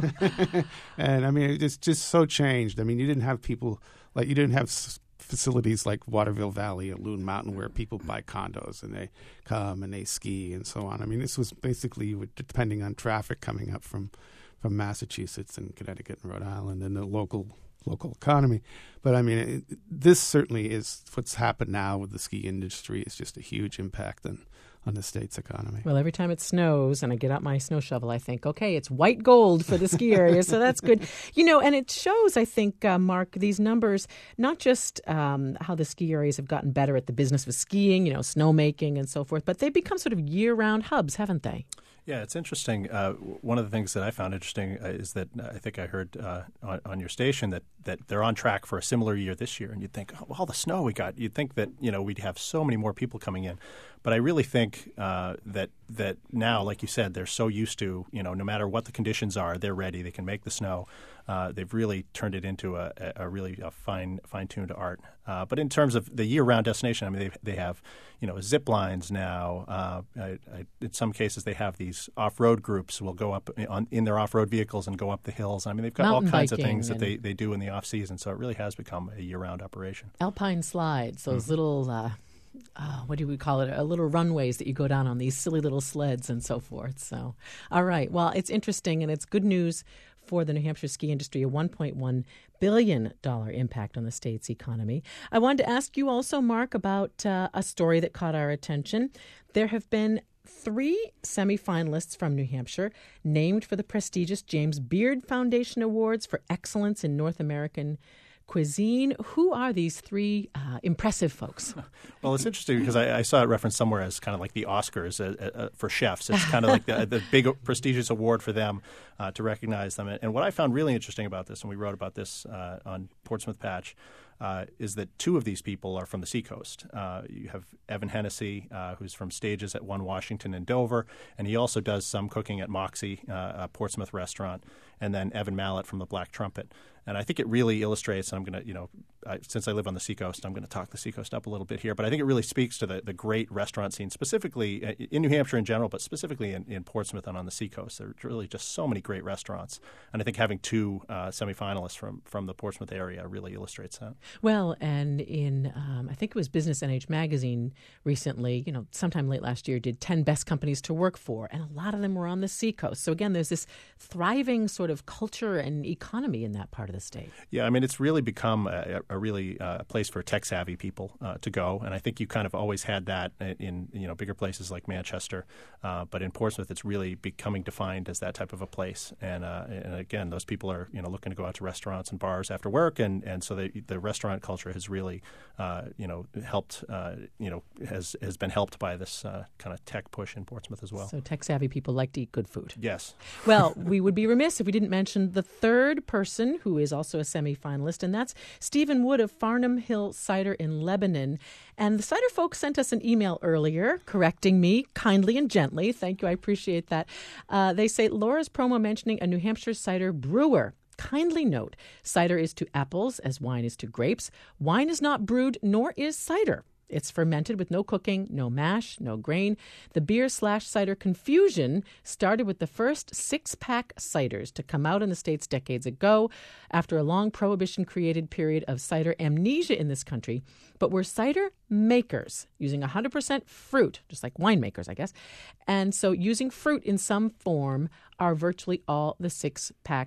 And, I mean, it's just so changed. I mean, you didn't have people, like, you didn't have facilities like Waterville Valley or Loon Mountain where people buy condos and they come and they ski and so on. I mean, this was basically depending on traffic coming up from, from Massachusetts and Connecticut and Rhode Island and the local local economy. But I mean, it, this certainly is what's happened now with the ski industry. It's just a huge impact on, on the state's economy. Well, every time it snows and I get out my snow shovel, I think, okay, it's white gold for the ski area, so that's good. You know, and it shows, I think, uh, Mark, these numbers, not just um, how the ski areas have gotten better at the business of skiing, you know, snowmaking and so forth, but they've become sort of year-round hubs, haven't they? Yeah, it's interesting. Uh, one of the things that I found interesting uh, is that uh, I think I heard uh, on, on your station that, that they're on track for a similar year this year. And you'd think, oh, well, all the snow we got, you'd think that, you know, we'd have so many more people coming in. But I really think uh, that that now, like you said, they're so used to, you know, no matter what the conditions are, they're ready. They can make the snow. Uh, they've really turned it into a, a really a fine fine-tuned art. Uh, but in terms of the year-round destination, I mean, they they have, you know, zip lines now. Uh, I, I, in some cases, they have these off-road groups who will go up on, in their off-road vehicles and go up the hills. I mean, they've got Mountain all kinds of things biking that they, they do in the off-season. So it really has become a year-round operation. Alpine slides, those Mm-hmm. little... Uh, Uh, what do we call it? A little runways that you go down on, these silly little sleds and so forth. So, all right. Well, it's interesting, and it's good news for the New Hampshire ski industry, a one point one billion dollars impact on the state's economy. I wanted to ask you also, Mark, about uh, a story that caught our attention. There have been three semifinalists from New Hampshire named for the prestigious James Beard Foundation Awards for Excellence in North American Cuisine. Who are these three uh, impressive folks? Well, it's interesting because I, I saw it referenced somewhere as kind of like the Oscars uh, uh, for chefs. It's kind of like the, the big prestigious award for them uh, to recognize them. And what I found really interesting about this, and we wrote about this uh, on Portsmouth Patch, Uh, is that two of these people are from the Seacoast. Uh, you have Evan Hennessy, uh, who's from Stages at One Washington and Dover, and he also does some cooking at Moxie, uh, a Portsmouth restaurant, and then Evan Mallett from the Black Trumpet. And I think it really illustrates, and I'm going to, you know, I, since I live on the Seacoast, I'm going to talk the Seacoast up a little bit here, but I think it really speaks to the, the great restaurant scene, specifically uh, in New Hampshire in general, but specifically in, in Portsmouth and on the Seacoast. There are really just so many great restaurants. And I think having two uh, semifinalists from, from the Portsmouth area really illustrates that. Well, and in, um, I think it was Business N H Magazine recently, you know, sometime late last year, did ten best companies to work for, and a lot of them were on the Seacoast. So again, there's this thriving sort of culture and economy in that part of the state. Yeah, I mean, it's really become a, a really uh, place for tech-savvy people uh, to go, and I think you kind of always had that in, you know, bigger places like Manchester, uh, but in Portsmouth, it's really becoming defined as that type of a place. And, uh, and again, those people are, you know, looking to go out to restaurants and bars after work, and, and so they, the restaurant culture has really, uh, you know, helped, uh, you know, has has been helped by this uh, kind of tech push in Portsmouth as well. So tech-savvy people like to eat good food. Yes. Well, we would be remiss if we didn't mention the third person who is also a semi-finalist, and that's Stephen Wood of Farnham Hill Cider in Lebanon. And the cider folks sent us an email earlier correcting me kindly and gently. Thank you. I appreciate that. Uh, they say Laura's promo mentioning a New Hampshire cider brewer. Kindly note, cider is to apples as wine is to grapes. Wine is not brewed, nor is cider. It's fermented with no cooking, no mash, no grain. The beer slash cider confusion started with the first six-pack ciders to come out in the States decades ago after a long prohibition-created period of cider amnesia in this country. But we're cider makers using one hundred percent fruit, just like winemakers, I guess. And so using fruit in some form are virtually all the six-pack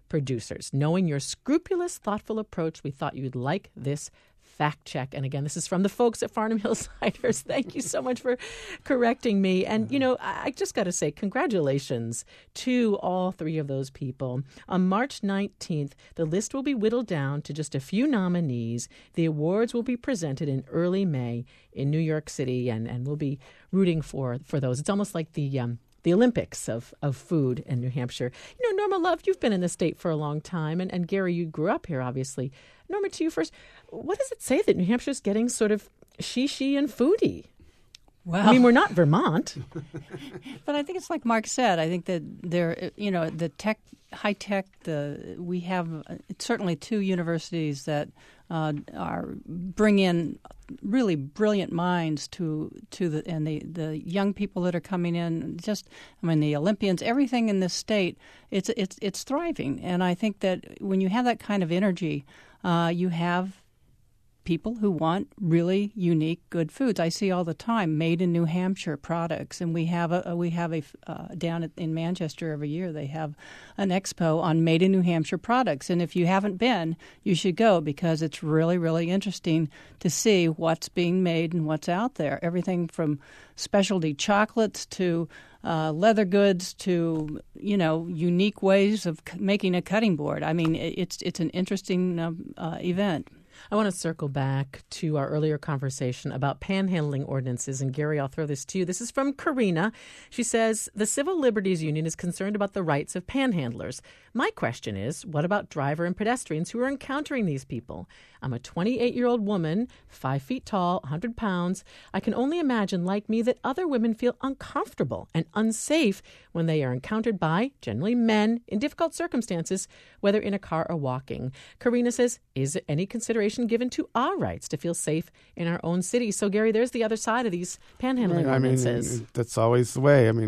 producers. Knowing your scrupulous, thoughtful approach, we thought you'd like this fact check. And again, this is from the folks at Farnham Hills Ciders. Thank you so much for correcting me. And, you know, I just got to say congratulations to all three of those people. On March nineteenth, the list will be whittled down to just a few nominees. The awards will be presented in early May in New York City, and, and we'll be rooting for, for those. It's almost like the um, the Olympics of, of food in New Hampshire. You know, Norma Love, you've been in the state for a long time, and, and Gary, you grew up here, obviously. Norma, to you first. What does it say that New Hampshire's getting sort of she-she and foodie? Well, I mean, we're not Vermont. But I think it's like Mark said. I think that there, you know, the tech, high tech, the we have uh, certainly two universities that uh, are bring in really brilliant minds to to the and the the young people that are coming in. Just, I mean, the Olympians, everything in this state, it's it's it's thriving. And I think that when you have that kind of energy, uh, you have people who want really unique, good foods. I see all the time made in New Hampshire products, and we have a we have a uh, down at, in Manchester every year. They have an expo on made in New Hampshire products, and if you haven't been, you should go because it's really, really interesting to see what's being made and what's out there. Everything from specialty chocolates to uh, leather goods to, you know, unique ways of c- making a cutting board. I mean, it's it's an interesting um, uh, event. I want to circle back to our earlier conversation about panhandling ordinances. And Gary, I'll throw this to you. This is from Karina. She says, the Civil Liberties Union is concerned about the rights of panhandlers. My question is, what about driver and pedestrians who are encountering these people? I'm a twenty-eight-year-old woman, five feet tall, one hundred pounds. I can only imagine, like me, that other women feel uncomfortable and unsafe when they are encountered by, generally men, in difficult circumstances, whether in a car or walking. Karina says, is any consideration given to our rights to feel safe in our own city? So, Gary, there's the other side of these panhandling I mean, ordinances. that's always the way. I mean,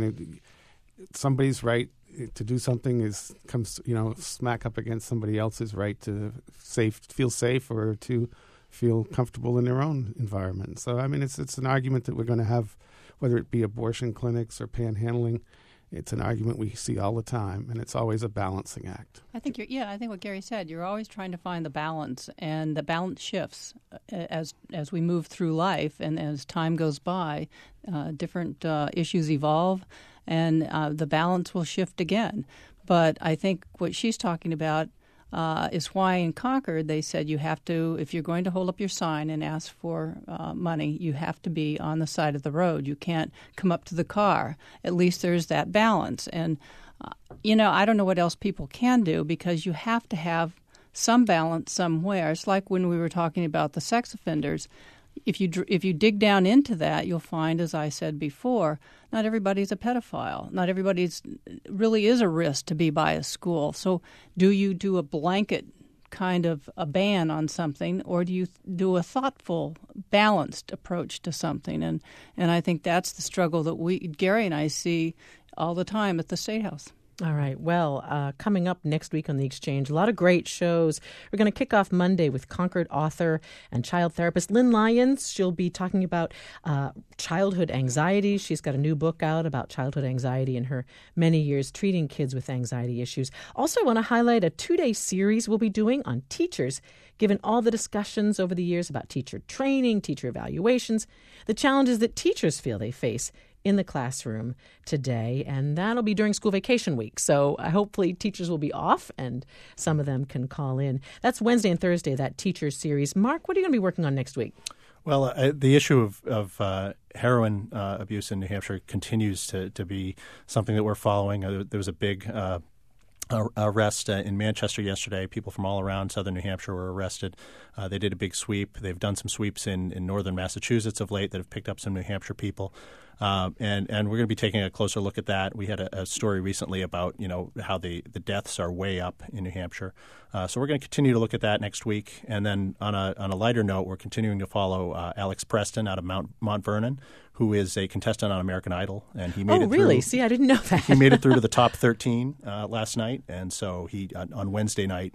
it, somebody's right to do something is comes, you know, smack up against somebody else's right to safe, feel safe or to feel comfortable in their own environment. So, I mean, it's it's an argument that we're going to have, whether it be abortion clinics or panhandling. It's an argument we see all the time, and it's always a balancing act. I think you're, yeah, I think what Gary said, you're always trying to find the balance, and the balance shifts as as we move through life, and as time goes by, uh, different uh, issues evolve, and uh, the balance will shift again. But I think what she's talking about uh, is why in Concord they said you have to, if you're going to hold up your sign and ask for uh, money, you have to be on the side of the road. You can't come up to the car. At least there's that balance. And, uh, you know, I don't know what else people can do because you have to have some balance somewhere. It's like when we were talking about the sex offenders. If you if you dig down into that, you'll find, as I said before, not everybody's a pedophile. Not everybody's really is a risk to be by a school. So do you do a blanket kind of a ban on something, or do you do a thoughtful, balanced approach to something? And and I think that's the struggle that we, Gary and I, see all the time at the State House. All right. Well, uh, coming up next week on The Exchange, a lot of great shows. We're going to kick off Monday with Concord author and child therapist Lynn Lyons. She'll be talking about uh, childhood anxiety. She's got a new book out about childhood anxiety and her many years treating kids with anxiety issues. Also, I want to highlight a two-day series we'll be doing on teachers, given all the discussions over the years about teacher training, teacher evaluations, the challenges that teachers feel they face in the classroom today, and that'll be during school vacation week. So uh, hopefully teachers will be off and some of them can call in. That's Wednesday and Thursday, that teacher series. Mark, what are you going to be working on next week? Well, uh, the issue of, of uh, heroin uh, abuse in New Hampshire continues to, to be something that we're following. Uh, there was a big uh, arrest uh, in Manchester yesterday. People from all around southern New Hampshire were arrested. Uh, they did a big sweep. They've done some sweeps in, in northern Massachusetts of late that have picked up some New Hampshire people. Uh, and, and we're going to be taking a closer look at that. We had a, a story recently about, you know, how the, the deaths are way up in New Hampshire. Uh, so we're going to continue to look at that next week. And then on a on a lighter note, we're continuing to follow uh, Alex Preston out of Mount, Mount Vernon, who is a contestant on American Idol. And he made oh, it really? through, See, I didn't know that. He made it through to the top thirteen uh, last night. And so he on, on Wednesday night,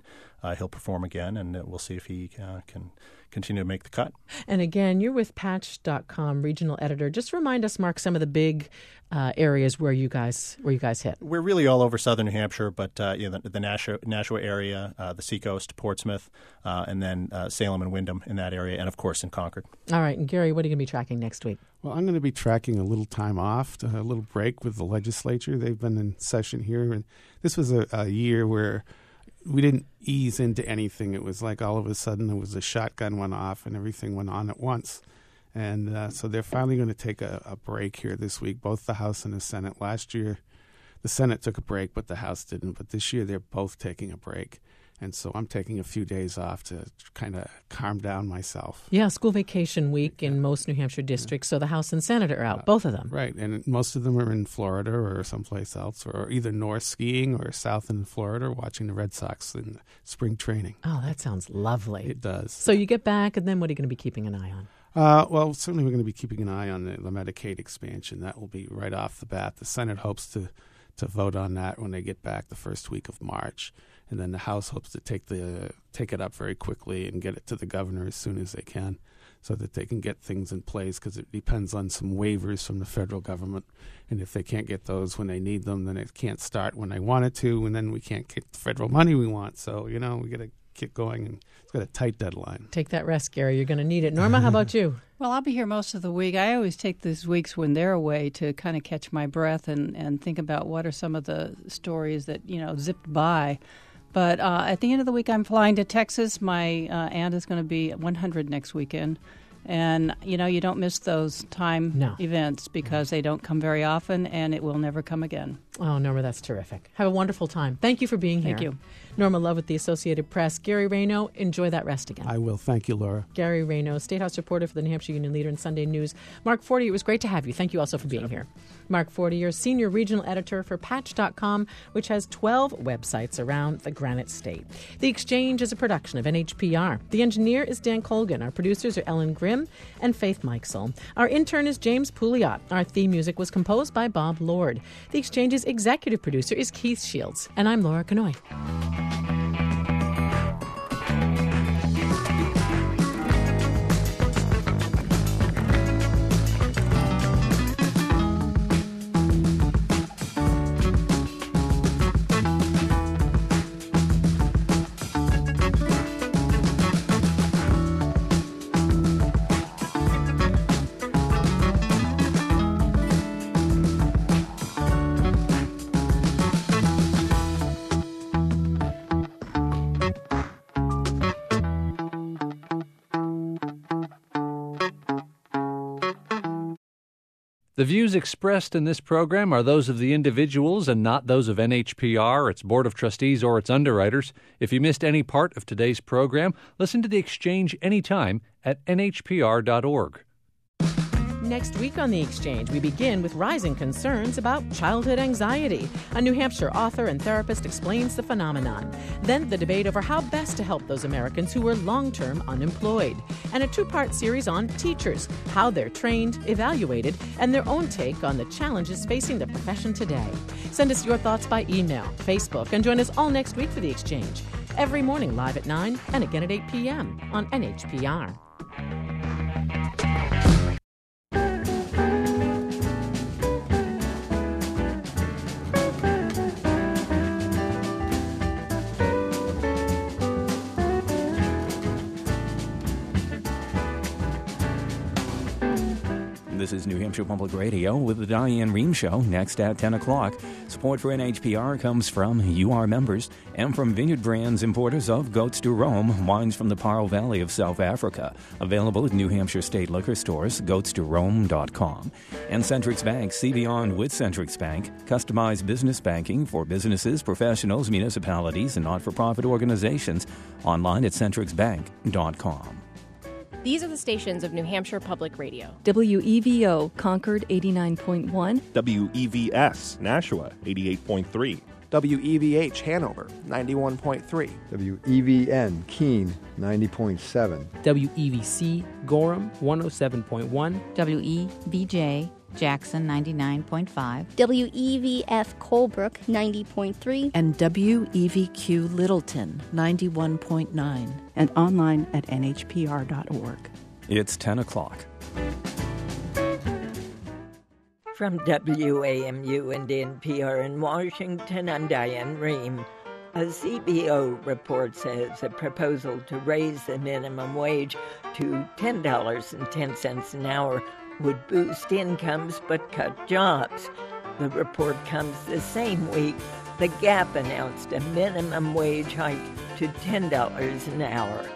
uh, he'll perform again, and uh, we'll see if he uh, can continue to make the cut. And again, you're with Patch dot com regional editor. Just remind us, Mark, some of the big uh, areas where you guys where you guys hit. We're really all over southern New Hampshire, but uh, you know, the, the Nashua, Nashua area, uh, the Seacoast, Portsmouth, uh, and then uh, Salem and Wyndham in that area, and of course in Concord. All right, and Gary, what are you going to be tracking next week? Well, I'm going to be tracking a little time off, a little break with the legislature. They've been in session here, and this was a, a year where we didn't ease into anything. It was like all of a sudden there was a shotgun went off and everything went on at once. And uh, so they're finally going to take a, a break here this week, both the House and the Senate. Last year, the Senate took a break, but the House didn't. But this year, they're both taking a break. And so I'm taking a few days off to kind of calm down myself. Yeah, school vacation week in most New Hampshire districts, so the House and Senate are out, uh, both of them. Right, and most of them are in Florida or someplace else, or either north skiing or south in Florida watching the Red Sox in spring training. Oh, that sounds lovely. It does. So you get back, and then what are you going to be keeping an eye on? Uh, well, certainly we're going to be keeping an eye on the, the Medicaid expansion. That will be right off the bat. The Senate hopes to, to vote on that when they get back the first week of March. And then the House hopes to take the take it up very quickly and get it to the governor as soon as they can so that they can get things in place, because it depends on some waivers from the federal government. And if they can't get those when they need them, then it can't start when they want it to, and then we can't get the federal money we want. So, you know, we got to get going, and it's got a tight deadline. Take that rest, Gary. You're going to need it. Norma, how about you? Well, I'll be here most of the week. I always take these weeks when they're away to kind of catch my breath and, and think about what are some of the stories that, you know, zipped by. But uh, at the end of the week, I'm flying to Texas. My uh, aunt is going to be one hundred next weekend. And, you know, you don't miss those time no. events because they don't come very often, and it will never come again. Oh, Norma, that's terrific. Have a wonderful time. Thank you for being here. Thank you. Norma Love with the Associated Press. Gary Rayno, enjoy that rest again. I will. Thank you, Laura. Gary Rayno, State House reporter for the New Hampshire Union Leader and Sunday News. Mark Fortier, it was great to have you. Thank you also for being here. Mark Fortier, Senior Regional Editor for Patch dot com, which has twelve websites around the Granite State. The Exchange is a production of N H P R. The engineer is Dan Colgan. Our producers are Ellen Grimm and Faith Mikesell. Our intern is James Pouliot. Our theme music was composed by Bob Lord. The Exchange's executive producer is Keith Shields. And I'm Laura Canoy. The views expressed in this program are those of the individuals and not those of N H P R, its Board of Trustees, or its underwriters. If you missed any part of today's program, listen to The Exchange anytime at N H P R dot org. Next week on The Exchange, we begin with rising concerns about childhood anxiety. A New Hampshire author and therapist explains the phenomenon. Then the debate over how best to help those Americans who are long-term unemployed. And a two-part series on teachers, how they're trained, evaluated, and their own take on the challenges facing the profession today. Send us your thoughts by email, Facebook, and join us all next week for The Exchange. Every morning live at nine and again at eight p.m. on N H P R. This is New Hampshire Public Radio with the Diane Rehm Show next at ten o'clock. Support for N H P R comes from you, our members, and from Vineyard Brands, importers of Goats to Rome, wines from the Paarl Valley of South Africa. Available at New Hampshire State Liquor Stores, goats to rome dot com. And Centrix Bank, see beyond with Centrix Bank. Customized business banking for businesses, professionals, municipalities, and not-for-profit organizations. Online at centrix bank dot com. These are the stations of New Hampshire Public Radio. W E V O, Concord eighty-nine point one. W E V S, Nashua eighty-eight point three. W E V H, Hanover ninety-one point three. W E V N, Keene ninety point seven. W E V C, Gorham one oh seven point one. W E V J, Jackson ninety-nine point five, W E V F Colebrook ninety point three, and W E V Q Littleton ninety-one point nine, and online at N H P R dot org. It's ten o'clock. From W A M U and N P R in Washington, I'm Diane Rehm. A C B O report says a proposal to raise the minimum wage to ten dollars and ten cents an hour would boost incomes but cut jobs. The report comes the same week the Gap announced a minimum wage hike to ten dollars an hour.